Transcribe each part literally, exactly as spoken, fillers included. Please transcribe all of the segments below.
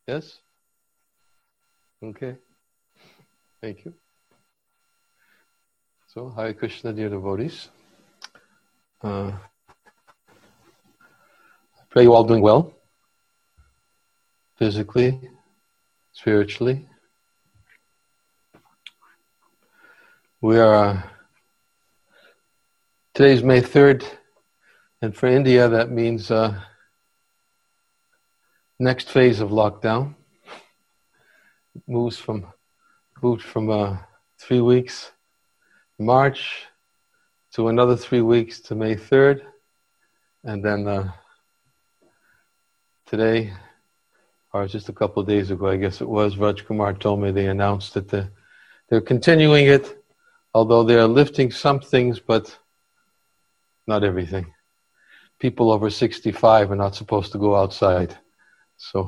Yes? Okay. Thank you. So, Hare Krishna, dear devotees. Uh, I pray you all doing well, physically, spiritually. We are, today's May third, and for India that means uh, next phase of lockdown. It moves from, moved from uh, three weeks, March, to another three weeks to May third, and then uh, today, or just a couple of days ago, I guess it was, Raj Kumar told me they announced that the, they're continuing it, although they're lifting some things, but not everything. People over sixty-five are not supposed to go outside. So,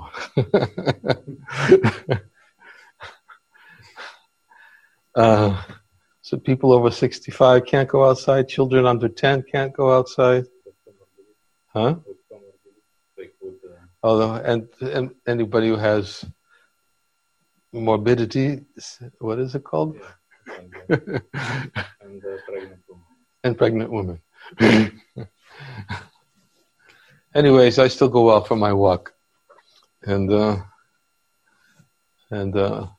uh, so people over sixty-five can't go outside. Children under ten can't go outside. Huh? Although, and, and anybody who has morbidity, what is it called? Yeah. And, uh, pregnant women. And pregnant women. Anyways, I still go out for my walk, and uh, and uh,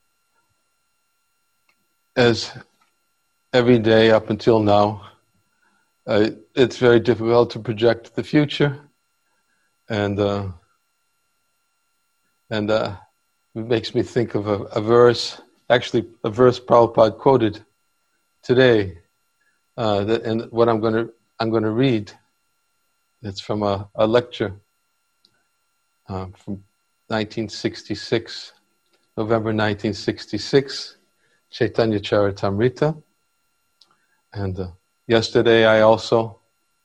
as every day up until now, uh, it's very difficult to project the future, and uh, and uh, it makes me think of a, a verse, actually a verse Prabhupada quoted today, uh, that, and what I'm going to I'm going to read. It's from a, a lecture uh, from nineteen sixty-six, November nineteen sixty-six, Chaitanya Charitamrita. And uh, yesterday I also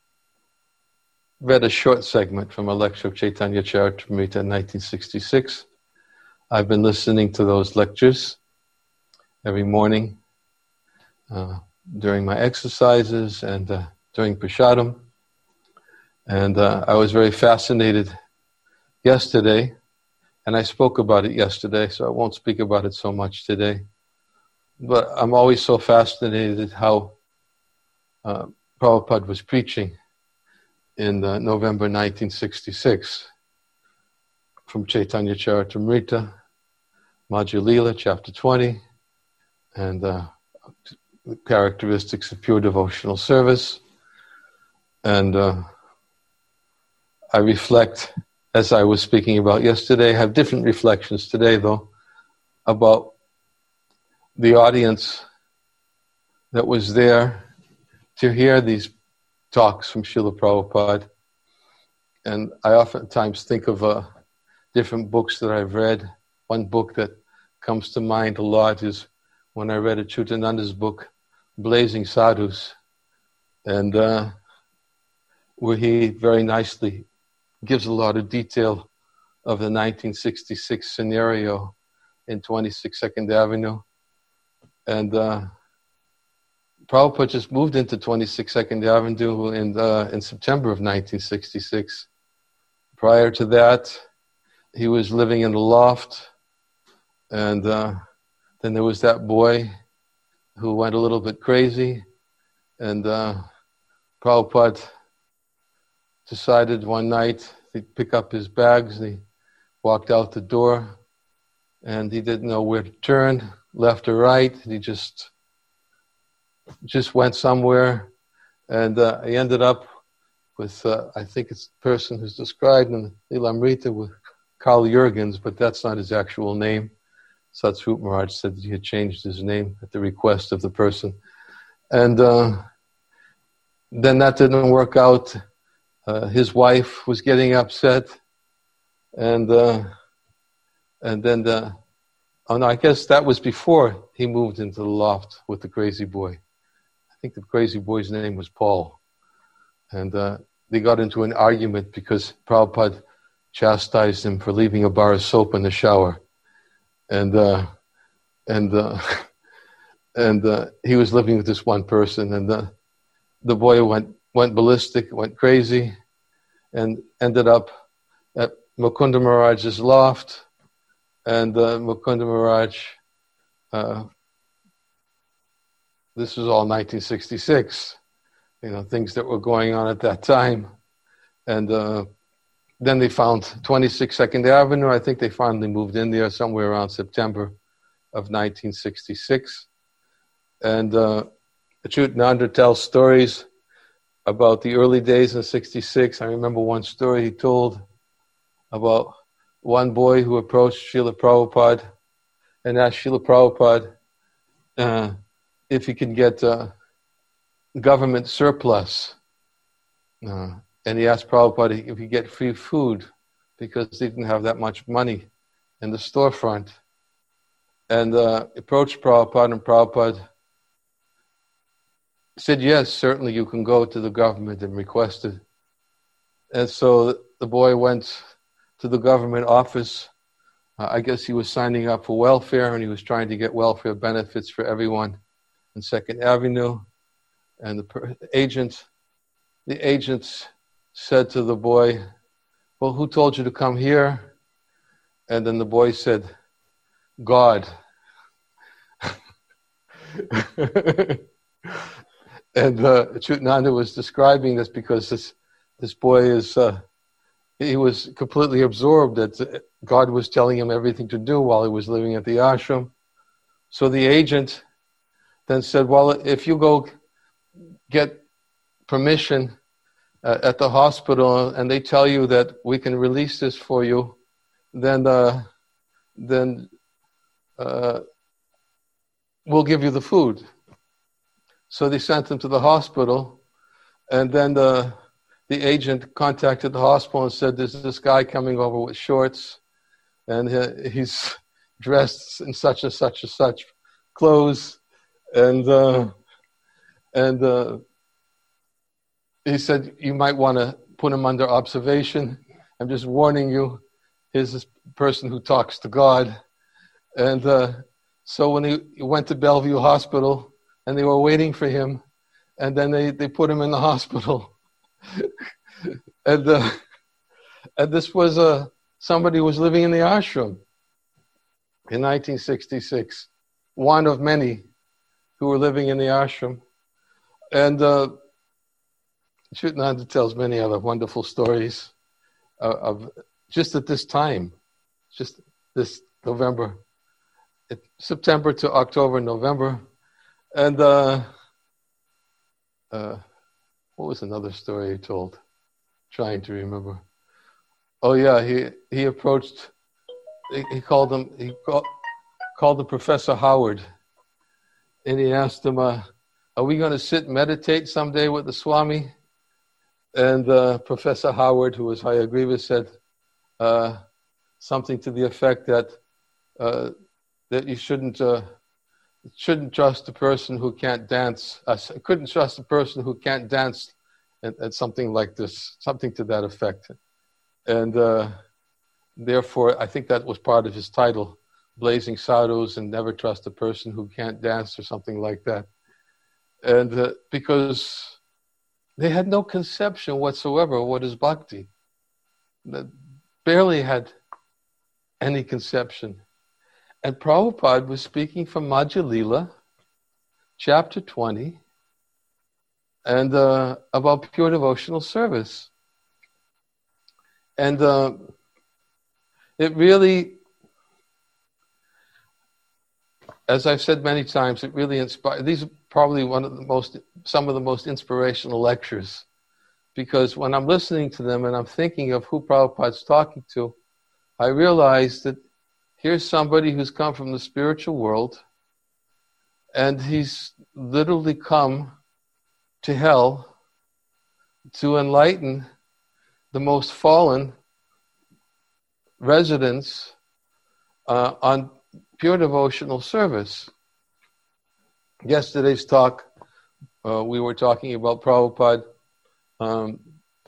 read a short segment from a lecture of Chaitanya Charitamrita in nineteen sixty-six. I've been listening to those lectures every morning uh, during my exercises and uh, during Prasadam. And uh, I was very fascinated yesterday, and I spoke about it yesterday, so I won't speak about it so much today. But I'm always so fascinated how uh, Prabhupada was preaching in uh, November nineteen sixty-six from Chaitanya Charitamrita, Madhya Lila, chapter twenty, and uh, the characteristics of pure devotional service. And uh, I reflect, as I was speaking about yesterday, I have different reflections today, though, about the audience that was there to hear these talks from Srila Prabhupada. And I oftentimes think of uh, different books that I've read. One book that comes to mind a lot is when I read Achyutananda's book, Blazing Sadhus, and uh, where he very nicely gives a lot of detail of the nineteen sixty-six scenario in twenty-six Second Avenue. And uh, Prabhupada just moved into twenty-six Second Avenue in, uh, in September of nineteen sixty-six. Prior to that, he was living in a loft, and uh, then there was that boy who went a little bit crazy, and uh, Prabhupada decided one night he'd pick up his bags, and he walked out the door, and he didn't know where to turn, left or right, and he just just went somewhere, and uh, he ended up with, uh, I think it's the person who's described in Lilamrita with Carl Jurgens, but that's not his actual name. Satsrup Maharaj said that he had changed his name at the request of the person. And uh, then that didn't work out. Uh, his wife was getting upset, and uh, and then the, oh no, I guess that was before he moved into the loft with the crazy boy. I think the crazy boy's name was Paul, and uh, they got into an argument because Prabhupada chastised him for leaving a bar of soap in the shower, and uh, and uh, and uh, he was living with this one person, and the the boy went. went ballistic, went crazy, and ended up at Mukunda Maharaj's loft, And uh, Mukunda Maharaj, uh, this was all nineteen sixty-six, you know, things that were going on at that time. And uh, then they found twenty-six Second Avenue. I think they finally moved in there somewhere around September of nineteen sixty-six. And uh, Achyutananda tells stories about the early days in sixty-six. I remember one story he told about one boy who approached Srila Prabhupada and asked Srila Prabhupada uh, if he could get uh, government surplus. Uh, and he asked Prabhupada if he could get free food because they didn't have that much money in the storefront. And uh, approached Prabhupada, and Prabhupada said, yes, certainly you can go to the government and request it. And so the boy went to the government office. Uh, I guess he was signing up for welfare, and he was trying to get welfare benefits for everyone in Second Avenue. And the per- agent, the agent said to the boy, well, who told you to come here? And then the boy said, God. And uh, Achyutananda was describing this because this this boy is, uh, he was completely absorbed that God was telling him everything to do while he was living at the ashram. So the agent then said, well, if you go get permission uh, at the hospital and they tell you that we can release this for you, then uh, then uh, we'll give you the food. So they sent him to the hospital, and then the the agent contacted the hospital and said, there's this guy coming over with shorts, and he's dressed in such and such and such clothes, and uh, and uh, he said, you might want to put him under observation. I'm just warning you, here's this person who talks to God. And uh, so when he, he went to Bellevue Hospital, and they were waiting for him, and then they, they put him in the hospital. and uh, and this was uh, somebody who was living in the ashram in nineteen sixty-six, one of many who were living in the ashram. And uh, Achyutananda tells many other wonderful stories uh, of just at this time, just this November, September to October, November. And uh, uh, what was another story he told? Trying to remember. Oh yeah, he he approached. He, he called him. He called, called him Professor Howard, and he asked him, uh, "Are we going to sit and meditate someday with the Swami?" And uh, Professor Howard, who was Hayagriva, said uh, something to the effect that uh, that you shouldn't. Uh, Shouldn't trust a person who can't dance. I uh, couldn't trust a person who can't dance, and, and something like this, something to that effect. And uh, therefore, I think that was part of his title, Blazing Sadhus, and never trust a person who can't dance, or something like that. And uh, because they had no conception whatsoever of what is bhakti, they barely had any conception. And Prabhupada was speaking from Madhya Lila, chapter twenty, and uh, about pure devotional service. And uh, it really, as I've said many times, it really inspired. These are probably one of the most, some of the most inspirational lectures, because when I'm listening to them and I'm thinking of who Prabhupada's talking to, I realize that here's somebody who's come from the spiritual world, and he's literally come to hell to enlighten the most fallen residents uh, on pure devotional service. Yesterday's talk, uh, we were talking about Prabhupada. Um,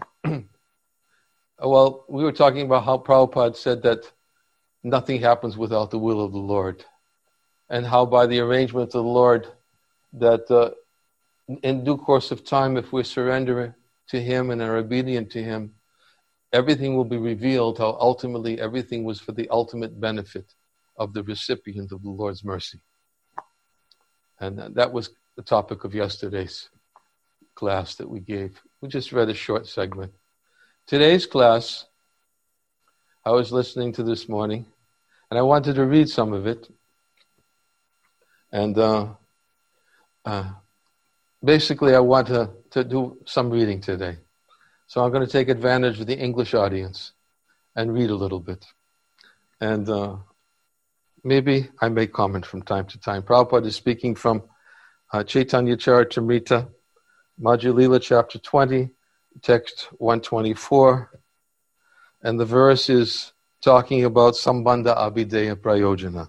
well, we were talking about how Prabhupada said that nothing happens without the will of the Lord, and how by the arrangement of the Lord, that uh, in due course of time, if we surrender to Him and are obedient to Him, everything will be revealed, how ultimately everything was for the ultimate benefit of the recipient of the Lord's mercy. And that was the topic of yesterday's class that we gave. We just read a short segment. Today's class, I was listening to this morning, and I wanted to read some of it. And uh, uh, basically, I want to, to do some reading today. So I'm going to take advantage of the English audience and read a little bit. And uh, maybe I may comment from time to time. Prabhupada is speaking from uh, Chaitanya Charitamrita, Madhya Lila, chapter twenty, text one twenty-four. And the verse is talking about Sambandha Abhideya Prayojana.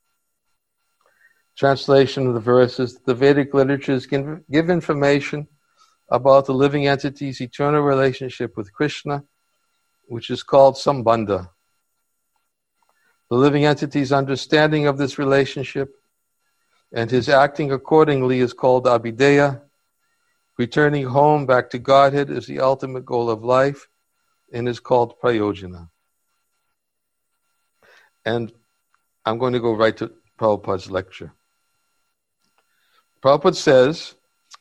Translation of the verse is, the Vedic literatures give, give information about the living entity's eternal relationship with Krishna, which is called Sambandha. The living entity's understanding of this relationship and his acting accordingly is called Abhideya. Returning home back to Godhead is the ultimate goal of life and is called Prayojana. And I'm going to go right to Prabhupada's lecture. Prabhupada says,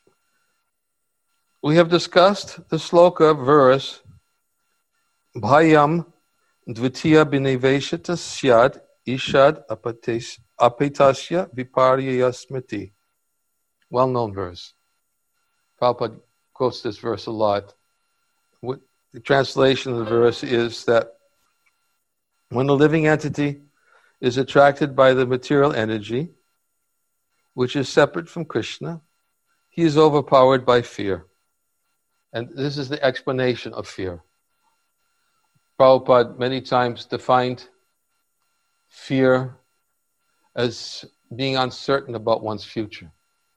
we have discussed the sloka verse, Bhayam Dvitiya Bineveshata Syad Ishad Apetasya Viparyaya Smriti. Well-known verse. Prabhupada quotes this verse a lot. What, the translation of the verse is that when a living entity is attracted by the material energy, which is separate from Krishna, he is overpowered by fear. And this is the explanation of fear. Prabhupada many times defined fear as being uncertain about one's future.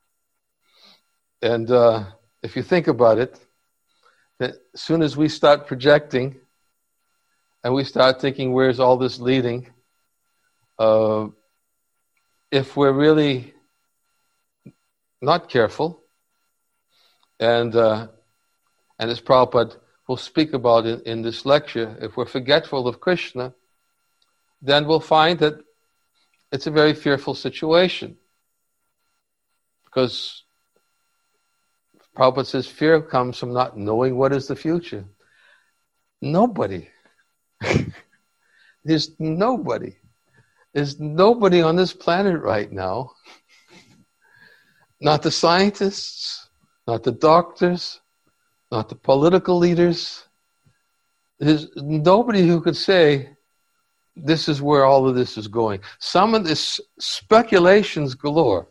And uh, if you think about it, that as soon as we start projecting and we start thinking, where's all this leading? Uh, if we're really not careful, and uh, and as Prabhupada will speak about in, in this lecture, if we're forgetful of Krishna, then we'll find that it's a very fearful situation. Because Prabhupada says fear comes from not knowing what is the future. Nobody. There's nobody. There's nobody on this planet right now. Not the scientists, not the doctors, not the political leaders. There's nobody who could say, this is where all of this is going. Some of this speculations galore.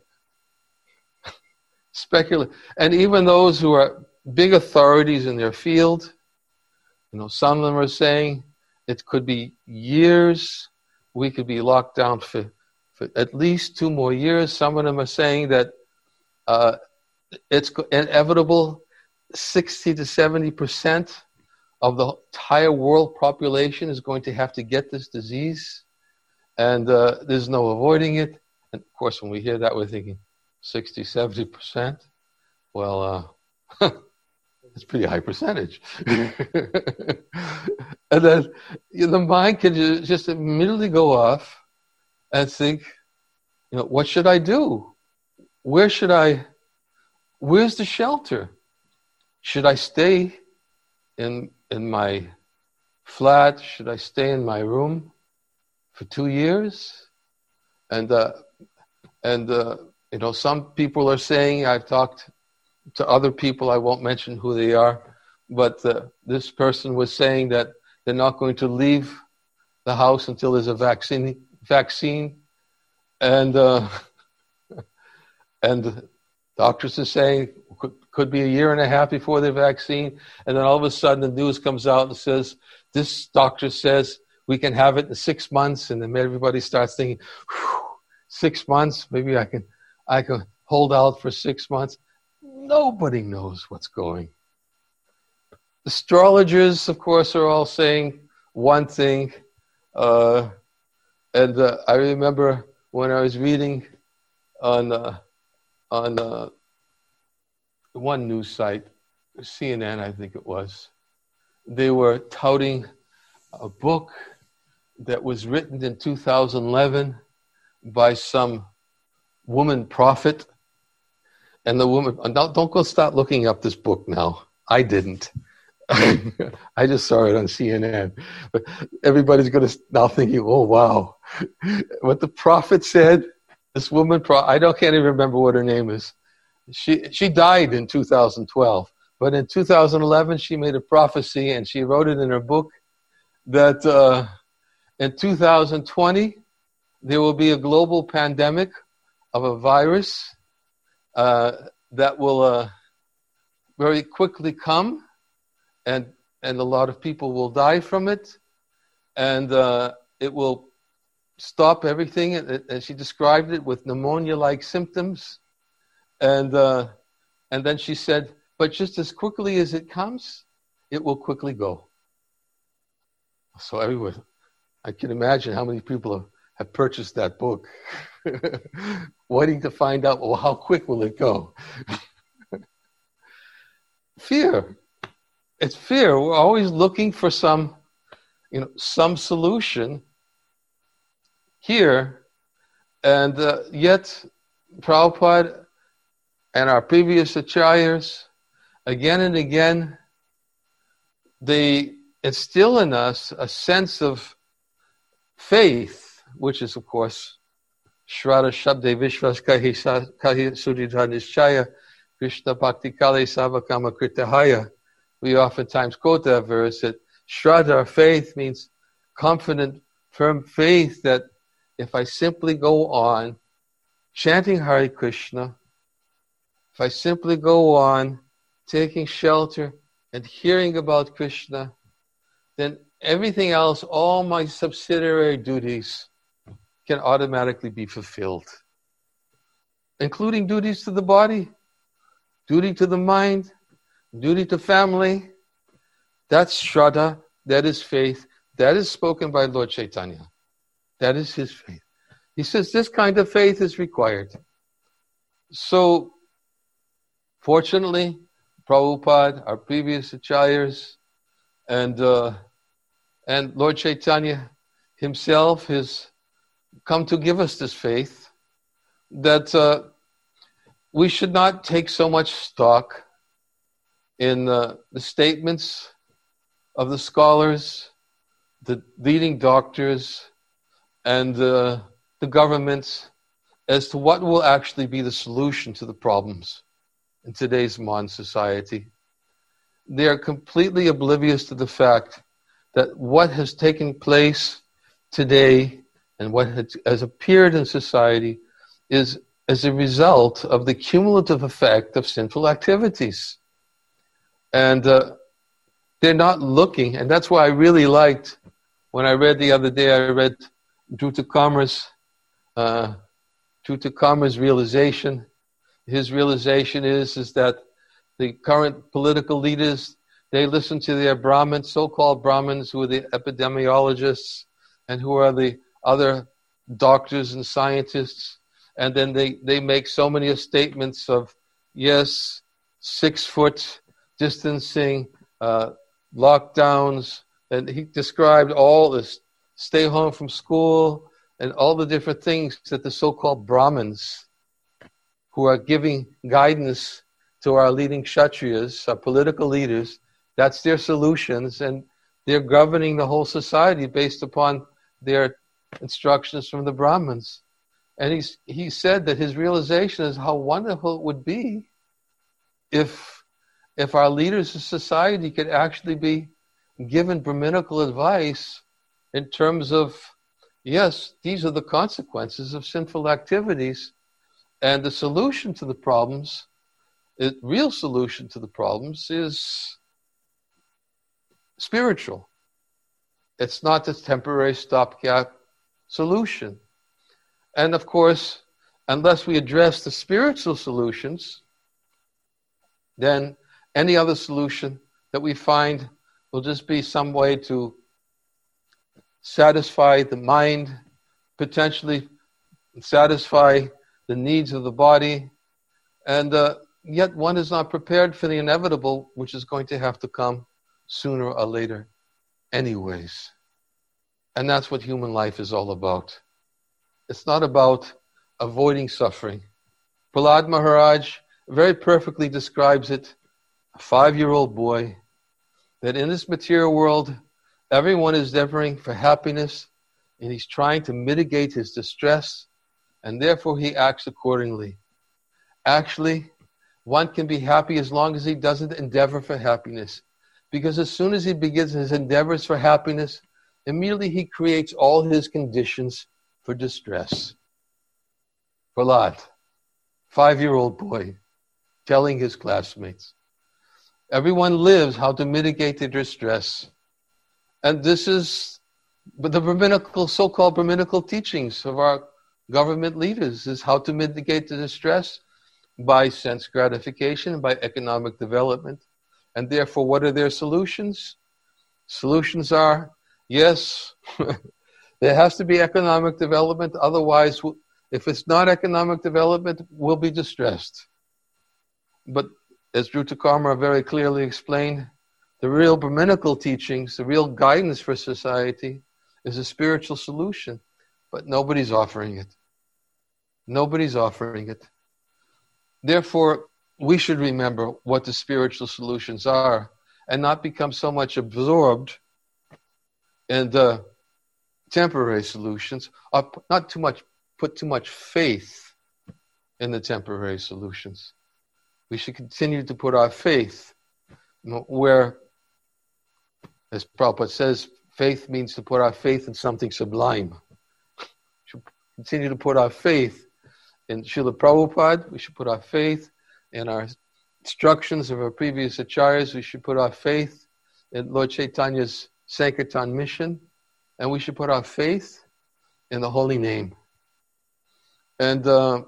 Specula- and even those who are big authorities in their field, you know, some of them are saying it could be years. We could be locked down for, for at least two more years. Some of them are saying that uh, it's inevitable. sixty to seventy percent of the entire world population is going to have to get this disease, and uh, there's no avoiding it. And of course, when we hear that, we're thinking sixty, seventy percent. Well, uh, it's a pretty high percentage. And then you know, the mind can just immediately go off and think, you know, what should I do? Where should I, where's the shelter? Should I stay in in my flat? Should I stay in my room for two years? And uh, and uh, you know, some people are saying, I've talked to other people, I won't mention who they are, but uh, this person was saying that they're not going to leave the house until there's a vaccine. Vaccine, and uh, and doctors are saying could, could be a year and a half before the vaccine, and then all of a sudden the news comes out and says this doctor says we can have it in six months, and then everybody starts thinking, six months, maybe I can I can hold out for six months. Nobody knows what's going. Astrologers, of course, are all saying one thing. Uh, and uh, I remember when I was reading on uh, on uh, one news site, C N N, I think it was, they were touting a book that was written in two thousand eleven by some woman prophet. And the woman, don't, don't go start looking up this book now. I didn't. I just saw it on C N N. But everybody's going to now thinking, oh, wow. What the prophet said, this woman, I don't can't even remember what her name is. She she died in two thousand twelve. But in two thousand eleven, she made a prophecy, and she wrote it in her book, that uh, in two thousand twenty, there will be a global pandemic of a virus uh, that will uh, very quickly come, and and a lot of people will die from it, and uh, it will stop everything. And, and she described it with pneumonia-like symptoms, and uh, and then she said, but just as quickly as it comes, it will quickly go. So everyone, I can imagine how many people have, have purchased that book, waiting to find out, well, how quick will it go? Fear. It's fear. We're always looking for some, you know, some solution here, and uh, yet Prabhupada and our previous acharyas, again and again, they instill in us a sense of faith, which is, of course, Shraddha Shabde Vishwas Kahi Sudhidha Nishchaya Krishna Bhakti Kale Savakama Kritahaya. We oftentimes quote that verse, that Shraddha, faith, means confident, firm faith that if I simply go on chanting Hare Krishna, if I simply go on taking shelter and hearing about Krishna, then everything else, all my subsidiary duties, can automatically be fulfilled, including duties to the body, duty to the mind, duty to family. That's Shraddha, that is faith, that is spoken by Lord Chaitanya. That is his faith. He says this kind of faith is required. So, fortunately, Prabhupada, our previous acharyas, and uh, and Lord Chaitanya himself has come to give us this faith that uh, we should not take so much stock in uh, the statements of the scholars, the leading doctors, and uh, the governments as to what will actually be the solution to the problems in today's modern society. They are completely oblivious to the fact that what has taken place today and what has, has appeared in society is as a result of the cumulative effect of sinful activities. And uh, they're not looking, and that's why I really liked, when I read the other day, I read Druta Kamar's, uh, Druta Kamar's realization. His realization is, is that the current political leaders, they listen to their Brahmins, so-called Brahmins, who are the epidemiologists and who are the other doctors and scientists, and then they, they make so many statements of, yes, six-foot distancing, uh, lockdowns, and he described all this, stay home from school, and all the different things that the so-called Brahmins, who are giving guidance to our leading Kshatriyas, our political leaders, that's their solutions, and they're governing the whole society based upon their instructions from the Brahmins. And he's, he said that his realization is how wonderful it would be if, if our leaders of society could actually be given Brahminical advice in terms of, yes, these are the consequences of sinful activities, and the solution to the problems, the real solution to the problems is spiritual. It's not this temporary stopgap solution. And of course, unless we address the spiritual solutions, then any other solution that we find will just be some way to satisfy the mind, potentially satisfy the needs of the body, and uh, yet one is not prepared for the inevitable, which is going to have to come sooner or later anyways. And that's what human life is all about. It's not about avoiding suffering. Prahlad Maharaj very perfectly describes it, a five-year-old boy, that in this material world, everyone is endeavoring for happiness, and he's trying to mitigate his distress, and therefore he acts accordingly. Actually, one can be happy as long as he doesn't endeavor for happiness. Because as soon as he begins his endeavors for happiness, immediately he creates all his conditions for distress. Prahlad, five-year-old boy, telling his classmates, everyone lives how to mitigate their distress. And this is the Brahminical, so-called Brahminical teachings of our government leaders, is how to mitigate the distress by sense gratification, by economic development. And therefore, what are their solutions? Solutions are, yes, there has to be economic development. Otherwise, if it's not economic development, we'll be distressed. But as Dhruta Karma very clearly explained, the real Brahminical teachings, the real guidance for society is a spiritual solution. But nobody's offering it. Nobody's offering it. Therefore, we should remember what the spiritual solutions are and not become so much absorbed in the temporary solutions, or not too much, put too much faith in the temporary solutions. We should continue to put our faith where, as Prabhupada says, faith means to put our faith in something sublime. We should continue to put our faith in Srila Prabhupada. We should put our faith in our instructions of our previous acharyas. We should put our faith in Lord Chaitanya's Sankirtan mission. And we should put our faith in the holy name. And uh,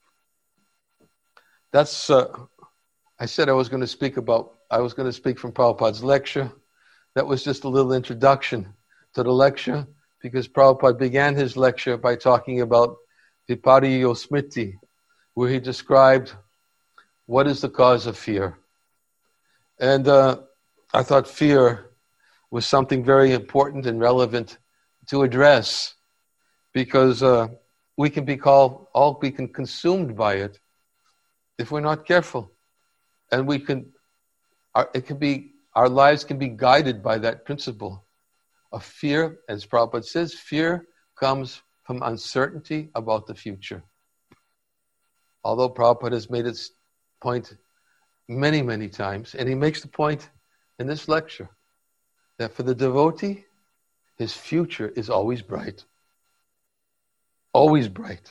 that's, uh, I said I was going to speak about, I was going to speak from Prabhupada's lecture. That was just a little introduction to the lecture, because Prabhupada began his lecture by talking about Vipariyya Smriti, where he described what is the cause of fear. And uh, I thought fear was something very important and relevant to address, because uh, we can be called, all we can consumed by it if we're not careful. And we can, our, it can be, our lives can be guided by that principle of fear. As Prabhupada says, fear comes from uncertainty about the future. Although Prabhupada has made its point many, many times, and he makes the point in this lecture, that for the devotee, his future is always bright. Always bright.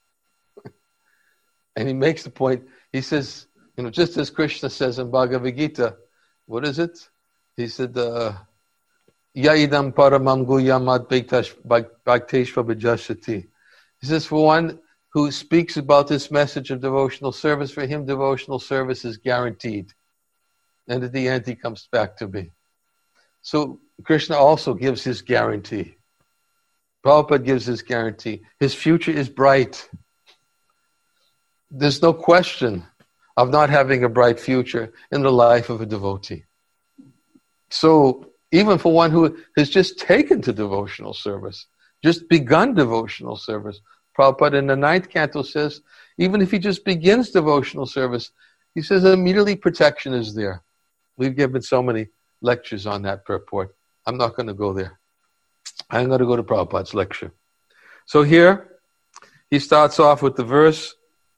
And he makes the point, he says, you know, just as Krishna says in Bhagavad Gita, what is it? He said, uh, Yaidam paramam guyamad bhakteshva bhajashati. He says, for one who speaks about this message of devotional service, for him devotional service is guaranteed. And at the end he comes back to me. So Krishna also gives his guarantee. Prabhupada gives his guarantee. His future is bright. There's no question of not having a bright future in the life of a devotee. So even for one who has just taken to devotional service, just begun devotional service, Prabhupada in the ninth canto says, even if he just begins devotional service, he says immediately protection is there. We've given so many lectures on that purport. I'm not going to go there. I'm going to go to Prabhupada's lecture. So here, he starts off with the verse,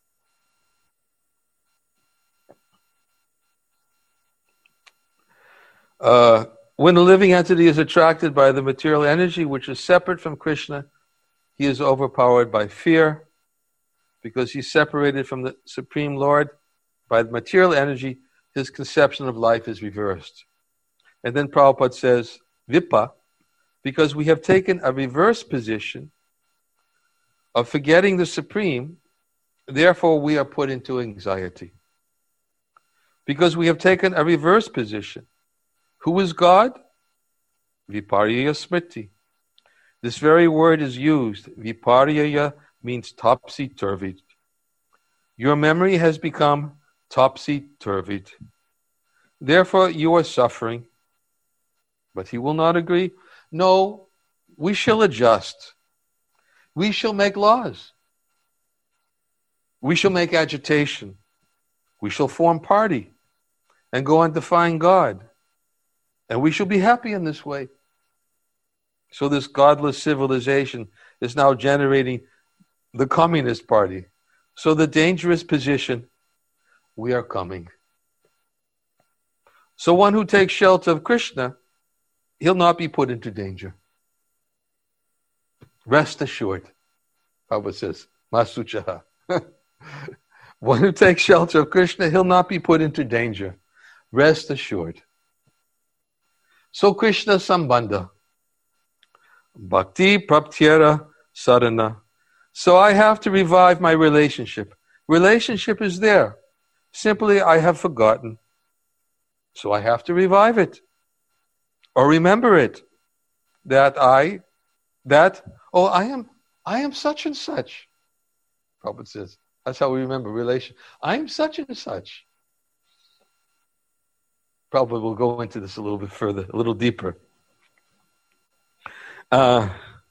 uh, when a living entity is attracted by the material energy which is separate from Krishna, he is overpowered by fear. Because he's separated from the Supreme Lord by the material energy, his conception of life is reversed. And then Prabhupada says, Vipa, because we have taken a reverse position of forgetting the Supreme, therefore we are put into anxiety. Because we have taken a reverse position. Who is God? Vipariyya Smriti. This very word is used. Vipariyya means topsy-turvy. Your memory has become topsy-turvy. Therefore you are suffering. But he will not agree. No, we shall adjust. We shall make laws. We shall make agitation. We shall form party and go on to find God. And we shall be happy in this way. So this godless civilization is now generating the Communist Party. So the dangerous position, we are coming. So one who takes shelter of Krishna, he'll not be put into danger. Rest assured, Prabhupada says, Masuchaha. One who takes shelter of Krishna, he'll not be put into danger. Rest assured. So Krishna Sambandha. Bhakti Praptyera Sadhana. So I have to revive my relationship. Relationship is there. Simply I have forgotten. So I have to revive it. Or remember it. That I, that, oh, I am, I am such and such. Prabhupada says. That's how we remember relation. I am such and such. Probably we'll go into this a little bit further, a little deeper. Uh,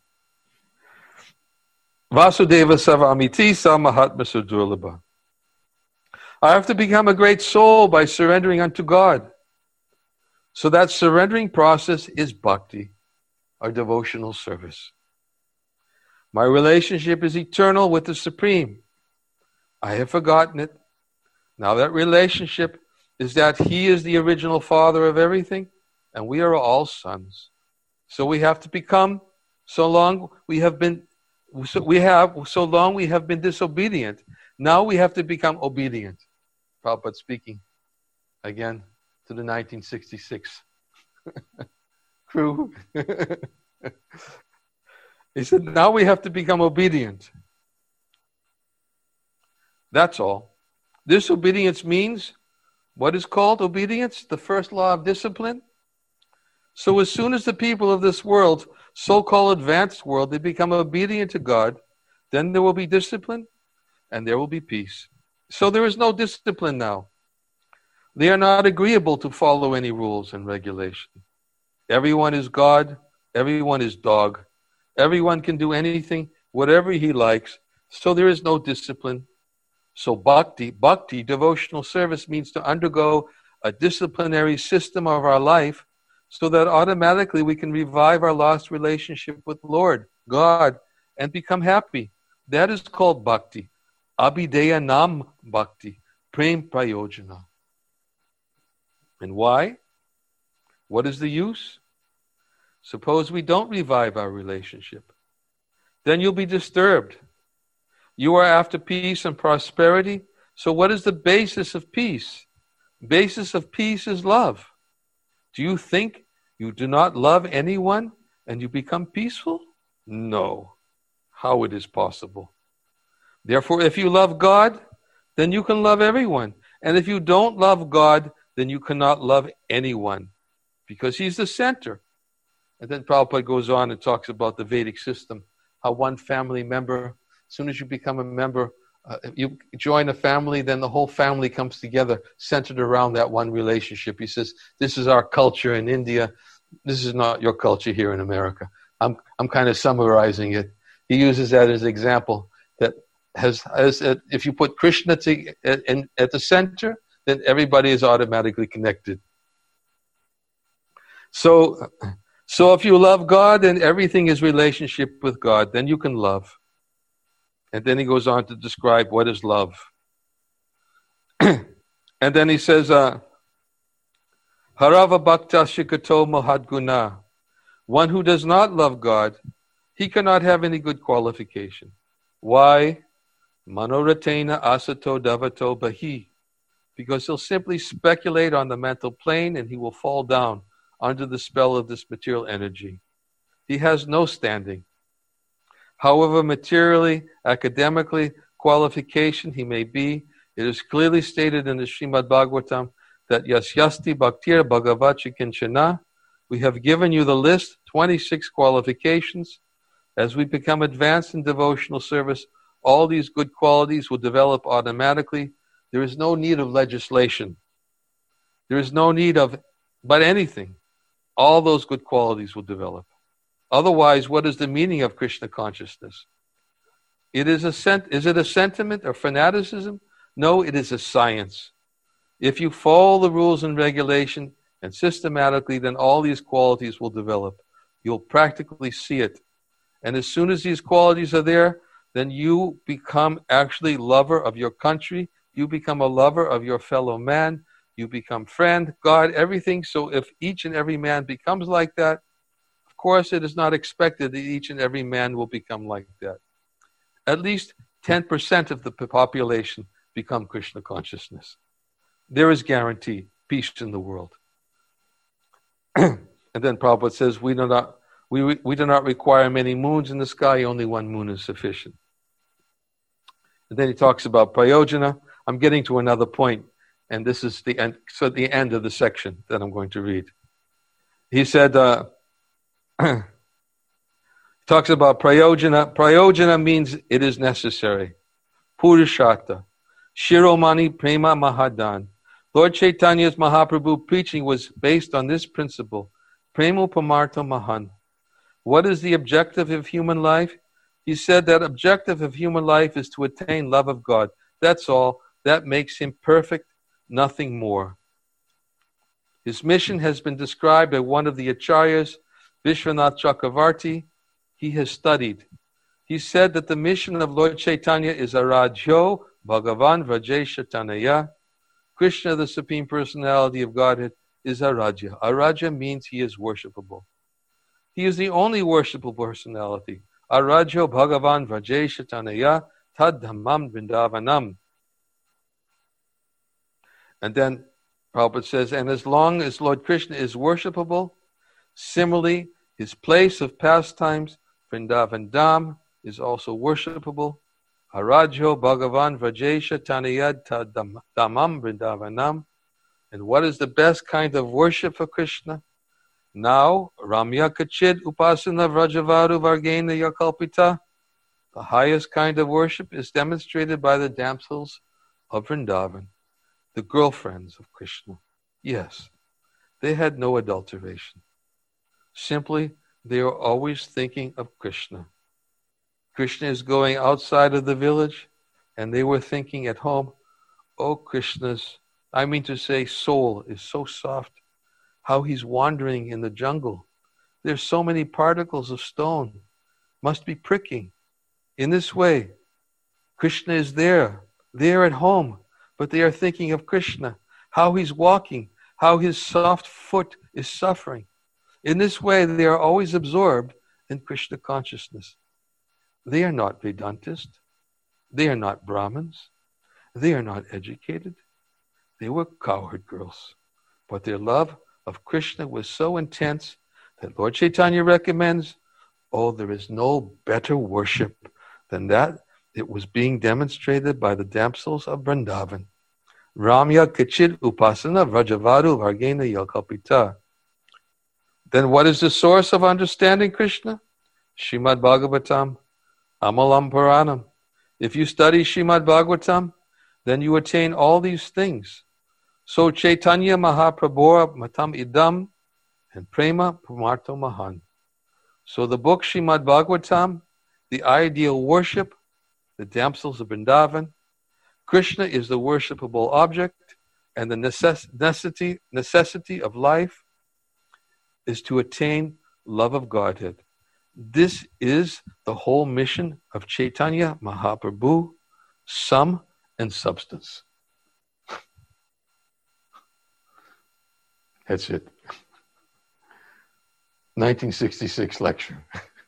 Vasudeva Savamiti Sa Mahatma Sudurlabha. I have to become a great soul by surrendering unto God. So that surrendering process is bhakti, our devotional service. My relationship is eternal with the Supreme. I have forgotten it. Now that relationship is that He is the original Father of everything, and we are all sons. So we have to become, so long we have been, so we have, so long we have been disobedient. Now we have to become obedient. Prabhupada speaking again to the nineteen sixty-six crew. He said, now we have to become obedient. That's all. This obedience means what is called obedience? The first law of discipline. So as soon as the people of this world, so-called advanced world, they become obedient to God, then there will be discipline and there will be peace. So there is no discipline now. They are not agreeable to follow any rules and regulation. Everyone is God. Everyone is dog. Everyone can do anything, whatever he likes. So there is no discipline. So bhakti, bhakti, devotional service, means to undergo a disciplinary system of our life so that automatically we can revive our lost relationship with Lord, God, and become happy. That is called bhakti. Abhideya nam bhakti, prem prayojana. And why? What is the use? Suppose we don't revive our relationship. Then you'll be disturbed. You are after peace and prosperity. So what is the basis of peace? Basis of peace is love. Do you think you do not love anyone and you become peaceful? No. How it is possible? Therefore, if you love God, then you can love everyone. And if you don't love God, then you cannot love anyone because He's the center. And then Prabhupada goes on and talks about the Vedic system, how one family member, as soon as you become a member, uh, you join a family, then the whole family comes together, centered around that one relationship. He says, this is our culture in India. This is not your culture here in America. I'm I'm kind of summarizing it. He uses that as an example that has, has uh, if you put Krishna to, uh, in, at the center, then everybody is automatically connected. So, so if you love God, then everything is relationship with God. Then you can love. And then he goes on to describe what is love. And then he says, uh, Harava bhakta shikato mahadguna. One who does not love God, he cannot have any good qualification. Why? Manoratena asato davato bahi. Because he'll simply speculate on the mental plane and he will fall down under the spell of this material energy. He has no standing. However materially, academically, qualification he may be, it is clearly stated in the Srimad Bhagavatam that Yasyasti Bhaktir Bhagavachi Kinchana, we have given you the list, twenty-six qualifications. As we become advanced in devotional service, all these good qualities will develop automatically. There is no need of legislation. There is no need of, but anything. All those good qualities will develop. Otherwise, what is the meaning of Krishna consciousness? It is a sent- is it a sentiment or fanaticism? No, it is a science. If you follow the rules and regulation and systematically, then all these qualities will develop. You'll practically see it. And as soon as these qualities are there, then you become actually lover of your country. You become a lover of your fellow man. You become friend, God, everything. So if each and every man becomes like that, of course, it is not expected that each and every man will become like that. At least ten percent of the population become Krishna consciousness. There is guaranteed peace in the world. And then Prabhupada says, we do not we, we do not require many moons in the sky, only one moon is sufficient. And then he talks about prayojana. I'm getting to another point, and this is the end, so the end of the section that I'm going to read. He said, uh, talks about prayojana. Prayojana means it is necessary. Purushartha. Shiromani Prema Mahadan. Lord Chaitanya's Mahaprabhu preaching was based on this principle. Premo Pamartha Mahan. What is the objective of human life? He said that objective of human life is to attain love of God. That's all. That makes him perfect, nothing more. His mission has been described by one of the acharyas, Vishwanath Chakravarti. He has studied. He said that the mission of Lord Chaitanya is Aradhyo Bhagavan Vrajesha Tanaya. Krishna, the Supreme Personality of Godhead, is Aradhya. Aradhya means he is worshipable. He is the only worshipable personality. Aradhyo Bhagavan Vrajesha Tanaya Tad Dhammam Vrindavanam. And then Prabhupada says, and as long as Lord Krishna is worshipable, similarly, his place of pastimes, Vrindavan Dham, is also worshipable. Aradhyo Bhagavan Vrajesha Tanayad Dhammam Vrindavanam. And what is the best kind of worship for Krishna? Now, Ramya Kachid Upasana Vrajavaru Vargena Yakalpita. The highest kind of worship is demonstrated by the damsels of Vrindavan, the girlfriends of Krishna. Yes, they had no adulteration. Simply, they are always thinking of Krishna. Krishna is going outside of the village, and they were thinking at home, oh, Krishna's, I mean to say, soul is so soft, how he's wandering in the jungle. There's so many particles of stone, must be pricking. In this way, Krishna is there, there at home, but they are thinking of Krishna, how he's walking, how his soft foot is suffering. In this way, they are always absorbed in Krishna consciousness. They are not Vedantists. They are not Brahmins. They are not educated. They were cowherd girls. But their love of Krishna was so intense that Lord Chaitanya recommends, oh, there is no better worship than that. It was being demonstrated by the damsels of Vrindavan. Ramya Kachid Upasana Vrajavaru Vargena Yalkalpita. Then what is the source of understanding Krishna? Srimad Bhagavatam, Amalam Puranam. If you study Srimad Bhagavatam, then you attain all these things. So Chaitanya Mahaprabhu Matam Idam and Prema Pumarto Mahan. So the book Srimad Bhagavatam, the ideal worship, the damsels of Vrindavan, Krishna is the worshipable object, and the necess- necessity, necessity of life is to attain love of Godhead. This is the whole mission of Chaitanya Mahaprabhu, sum and substance. That's it. nineteen sixty-six lecture.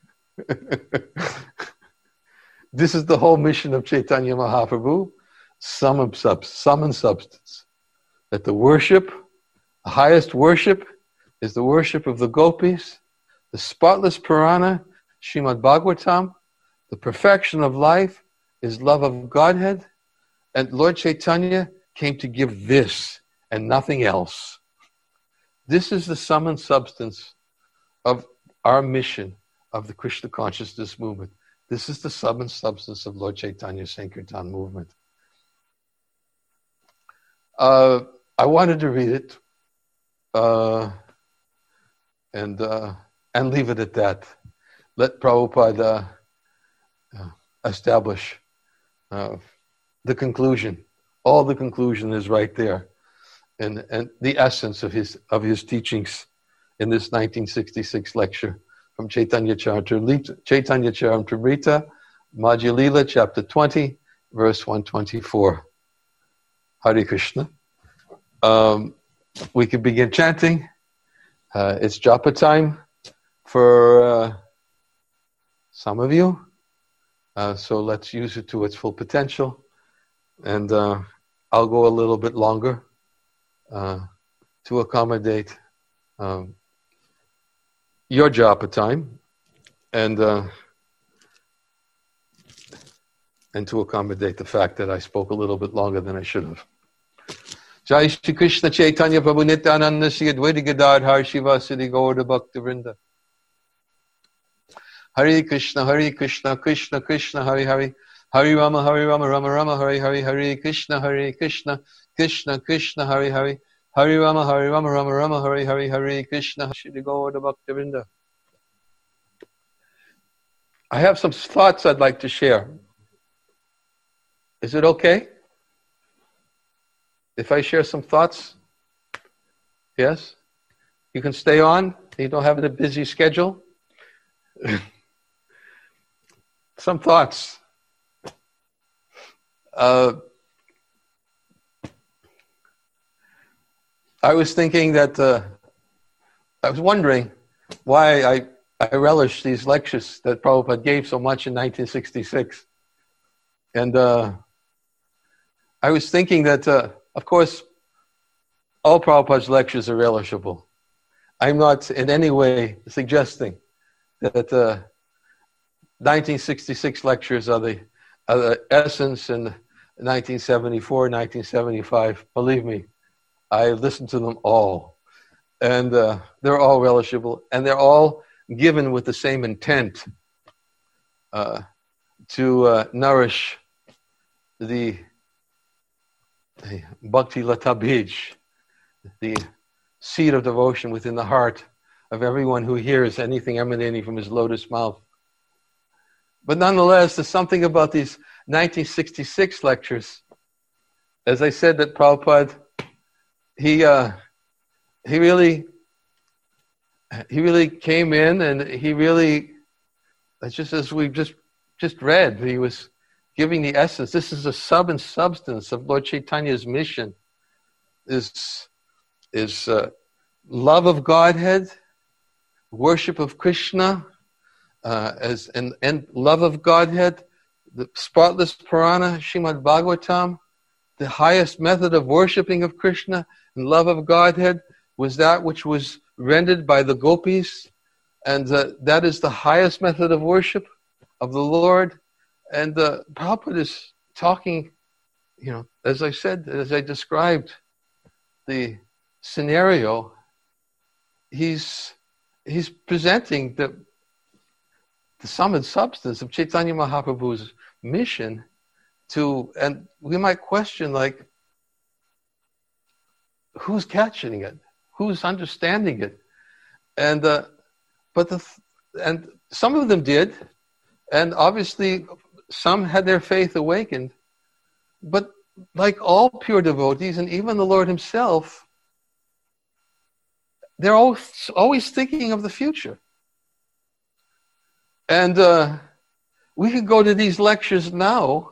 This is the whole mission of Chaitanya Mahaprabhu, sum and, sub- sum and substance. That the worship, the highest worship, is the worship of the gopis, the spotless Purana, Srimad Bhagavatam, the perfection of life is love of Godhead, and Lord Chaitanya came to give this and nothing else. This is the sum and substance of our mission of the Krishna consciousness movement. This is the sum and substance of Lord Chaitanya's Sankirtan movement. Uh, I wanted to read it uh, and uh, and leave it at that. Let Prabhupada uh, uh, establish uh, the conclusion. All the conclusion is right there, and and the essence of his of his teachings in this nineteen sixty-six lecture from Chaitanya Charitamrita, Chaitanya Charitamrita, Madhya Lila, chapter twenty, verse one twenty-four. Hare Krishna. Um, we can begin chanting. Uh, it's japa time for uh, some of you. Uh, so let's use it to its full potential. And uh, I'll go a little bit longer uh, to accommodate um, your japa time and uh, and to accommodate the fact that I spoke a little bit longer than I should have. Jai Shri Krishna Chaitanya Prabhu Nityananda Shri Advaita Gadadhar Shivasati Gaura Bhakta Vrinda. Hare Krishna, Hare Krishna, Krishna Krishna, Hare Hare, Hare Rama, Hare Rama, Rama Rama, Hare Hare, Hare Krishna, Hare Krishna, Krishna Krishna, Hare Hare, Hare Rama, Hare Rama, Rama Rama, Hare Hare, Hare Krishna, Shri Gaura Bhakta Vrinda. I have some thoughts I'd like to share. Is it okay if I share some thoughts? Yes? You can stay on? You don't have a busy schedule? Some thoughts. Uh, I was thinking that, uh, I was wondering why I, I relish these lectures that Prabhupada gave so much in nineteen sixty-six. And uh, I was thinking that, uh, of course, all Prabhupada's lectures are relishable. I'm not in any way suggesting that uh, nineteen sixty-six lectures are the, are the essence, and nineteen seventy-four, nineteen seventy-five. Believe me, I listened to them all. And uh, they're all relishable, and they're all given with the same intent uh, to uh, nourish the The Bhakti Lata Bij, the seed of devotion within the heart of everyone who hears anything emanating from his lotus mouth. But nonetheless, there's something about these nineteen sixty-six lectures. As I said, that Prabhupada, he uh, he really he really came in, and he really, just as we've just just read, he was giving the essence. This is the sub and substance of Lord Chaitanya's mission. Is is uh, love of Godhead, worship of Krishna, uh, as and, and love of Godhead, the spotless Purana, Srimad Bhagavatam, the highest method of worshiping of Krishna and love of Godhead was that which was rendered by the gopis, and uh, that is the highest method of worship of the Lord. And uh, Prabhupada is talking, you know, as I said, as I described the scenario, he's he's presenting the the sum and substance of Chaitanya Mahaprabhu's mission to, and we might question, like, who's catching it, who's understanding it, and uh, but the and some of them did, and obviously some had their faith awakened, but like all pure devotees, and even the Lord himself, they're always, always thinking of the future. And uh, we could go to these lectures now,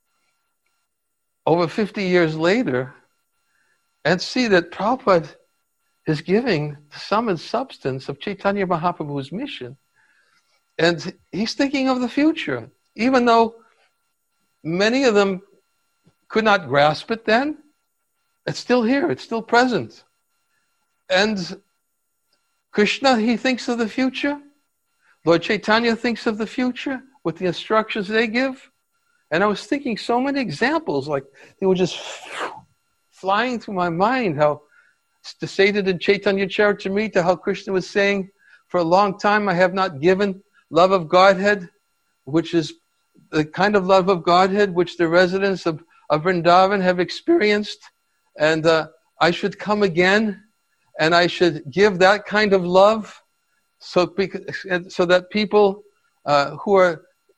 over fifty years later, and see that Prabhupada is giving the sum and substance of Chaitanya Mahaprabhu's mission. And he's thinking of the future. Even though many of them could not grasp it then, it's still here, it's still present. And Krishna, he thinks of the future. Lord Chaitanya thinks of the future with the instructions they give. And I was thinking so many examples, like they were just flying through my mind, how stated in Chaitanya Charitamrita, how Krishna was saying, for a long time I have not given love of Godhead, which is the kind of love of Godhead which the residents of, of Vrindavan have experienced. And uh, I should come again, and I should give that kind of love, so, so that people uh, who are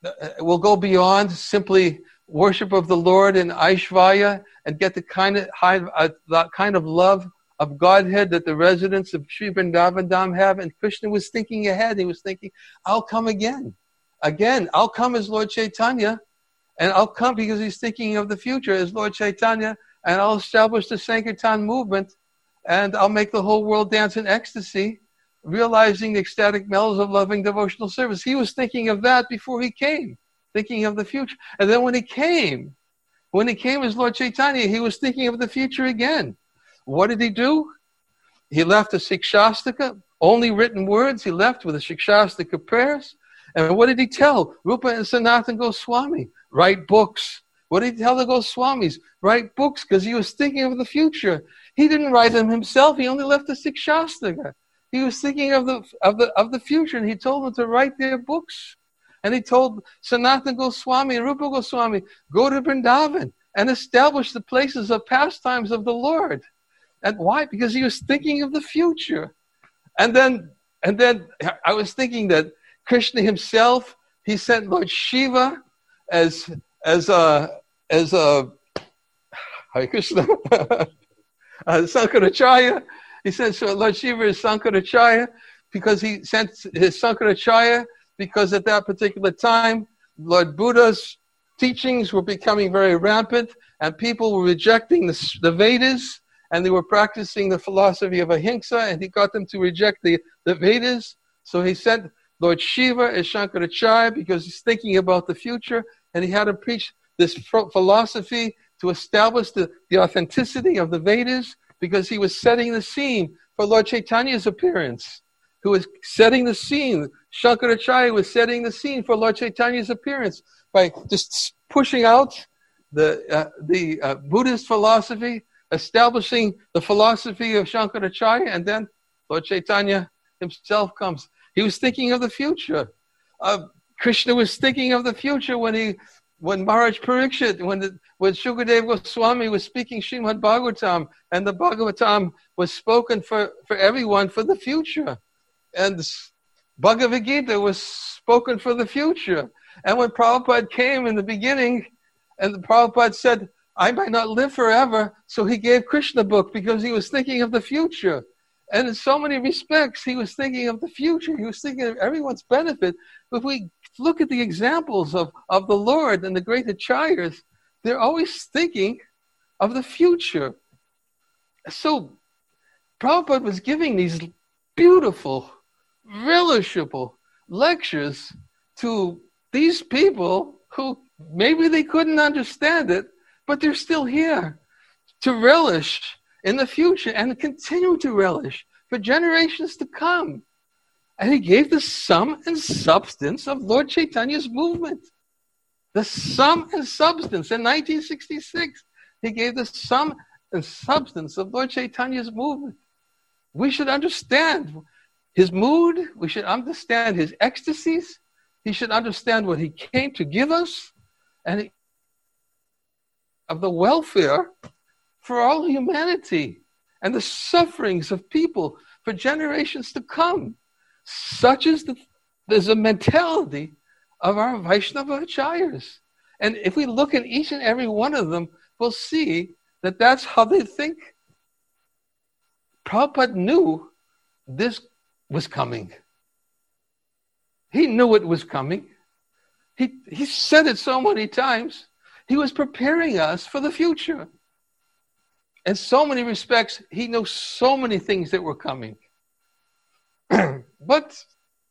will go beyond simply worship of the Lord in Aishvarya and get the kind of high, uh, that kind of love of Godhead that the residents of Sri Vrindavan Dham have. And Krishna was thinking ahead. He was thinking, I'll come again. Again, I'll come as Lord Chaitanya, and I'll come because he's thinking of the future as Lord Chaitanya, and I'll establish the Sankirtan movement, and I'll make the whole world dance in ecstasy, realizing the ecstatic mellows of loving devotional service. He was thinking of that before he came, thinking of the future. And then when he came, when he came as Lord Chaitanya, he was thinking of the future again. What did he do? He left a Sikshastika, only written words. He left with a Sikshastika prayers. And what did he tell Rupa and Sanatana Goswami? Write books. What did he tell the Goswamis? Write books, because he was thinking of the future. He didn't write them himself. He only left a Sikshastika. He was thinking of the of the of the future, and he told them to write their books. And he told Sanatana Goswami and Rupa Goswami, go to Vrindavan and establish the places of pastimes of the Lord. And why? Because he was thinking of the future. And then, and then I was thinking that Krishna himself, he sent Lord Shiva as as a as a Hare Krishna uh, Sankaracharya. He sent so Lord Shiva as Sankaracharya because he sent his Sankaracharya because at that particular time Lord Buddha's teachings were becoming very rampant and people were rejecting the, the Vedas, and they were practicing the philosophy of ahimsa, and he got them to reject the, the Vedas. So he sent Lord Shiva as Shankaracharya because he's thinking about the future, and he had to preach this philosophy to establish the, the authenticity of the Vedas, because he was setting the scene for Lord Chaitanya's appearance, who was setting the scene. Shankaracharya was setting the scene for Lord Chaitanya's appearance by just pushing out the, uh, the uh, Buddhist philosophy, establishing the philosophy of Shankaracharya, and then Lord Chaitanya himself comes. He was thinking of the future. Uh, Krishna was thinking of the future when he, when Maharaj Parikshit, when the, when Shukadeva Goswami was speaking Srimad Bhagavatam, and the Bhagavatam was spoken for, for everyone for the future. And Bhagavad Gita was spoken for the future. And when Prabhupada came in the beginning, and the Prabhupada said, I might not live forever, so he gave Krishna book because he was thinking of the future. And in so many respects, he was thinking of the future. He was thinking of everyone's benefit. If we look at the examples of, of the Lord and the great acharyas, they're always thinking of the future. So Prabhupada was giving these beautiful, relishable lectures to these people who maybe they couldn't understand it, but they're still here to relish in the future and continue to relish for generations to come. And he gave the sum and substance of Lord Chaitanya's movement. The sum and substance in nineteen sixty-six. He gave the sum and substance of Lord Chaitanya's movement. We should understand his mood. We should understand his ecstasies. He should understand what he came to give us, and he, of the welfare for all humanity and the sufferings of people for generations to come. Such is the there's a mentality of our Vaishnava acharyas. And if we look at each and every one of them, we'll see that that's how they think. Prabhupada knew this was coming. He knew it was coming. He, he said it so many times. He was preparing us for the future. In so many respects, he knew so many things that were coming. But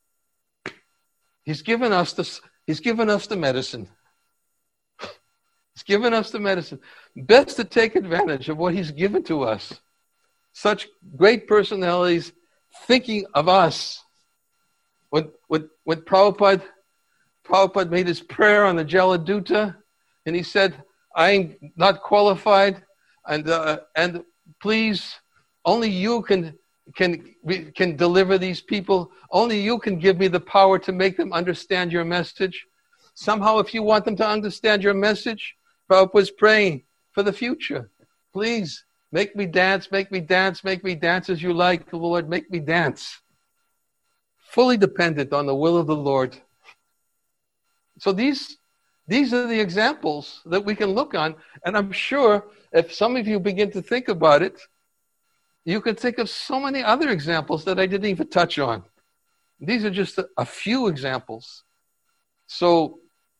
he's given us this, he's given us the medicine. He's given us the medicine. Best to take advantage of what he's given to us. Such great personalities thinking of us. When, when, when Prabhupada, Prabhupada made his prayer on the Jaladuta, and he said, I'm not qualified, and uh, and please, only you can can can deliver these people. Only you can give me the power to make them understand your message. Somehow, if you want them to understand your message, Prabhupada was praying for the future. Please, make me dance, make me dance, make me dance as you like, Lord, make me dance. Fully dependent on the will of the Lord. So these, these are the examples that we can look on. And I'm sure if some of you begin to think about it, you can think of so many other examples that I didn't even touch on. These are just a, a few examples. So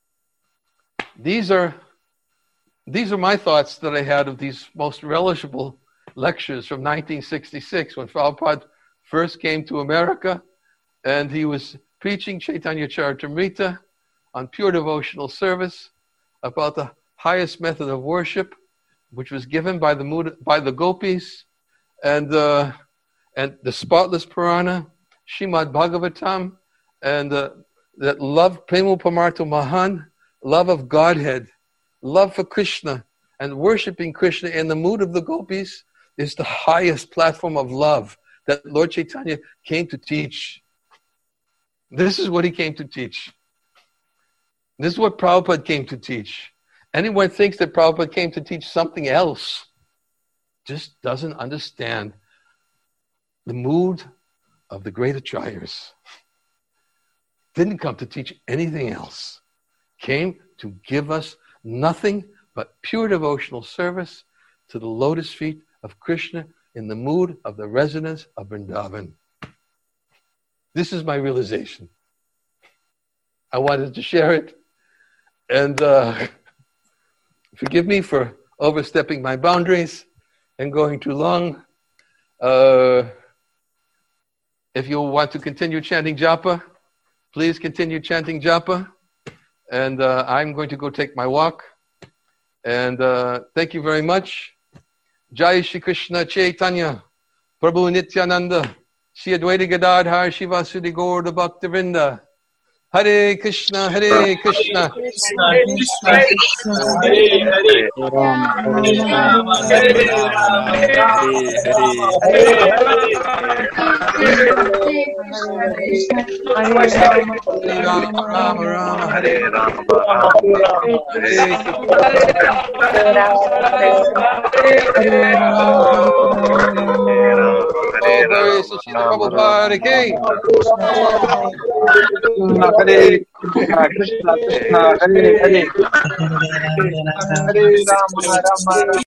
these are, these are my thoughts that I had of these most relishable lectures from nineteen sixty-six when Prabhupada first came to America, and he was preaching Chaitanya Charitamrita on pure devotional service about the highest method of worship, which was given by the mood, by the gopis, and uh, and the spotless Purana, Srimad Bhagavatam, and uh, that love, Premu Pamarto Mahan, love of Godhead, love for Krishna, and worshiping Krishna in the mood of the gopis is the highest platform of love that Lord Chaitanya came to teach. This is what he came to teach. This is what Prabhupada came to teach. Anyone thinks that Prabhupada came to teach something else just doesn't understand the mood of the great Acharyas. Didn't come to teach anything else. Came to give us nothing but pure devotional service to the lotus feet of Krishna in the mood of the residents of Vrindavan. This is my realization. I wanted to share it. And uh, forgive me for overstepping my boundaries and going too long. Uh, if you want to continue chanting japa, please continue chanting japa. And uh, I'm going to go take my walk. And uh, thank you very much. Jai Shri Krishna Chaitanya, Prabhu Nityananda, Shri Advaita Gadadhar Shivasudi Gaura Bhaktivinoda. Hare Krishna, Hare Krishna, Krishna Krishna, Hare Hare, Hare Rama, Hare Rama, Hare Hare Rama, Rama Rama, Hare Rama, Hare Krishna, Krishna Krishna, Hare Hare, Hare Rama, Rama Rama.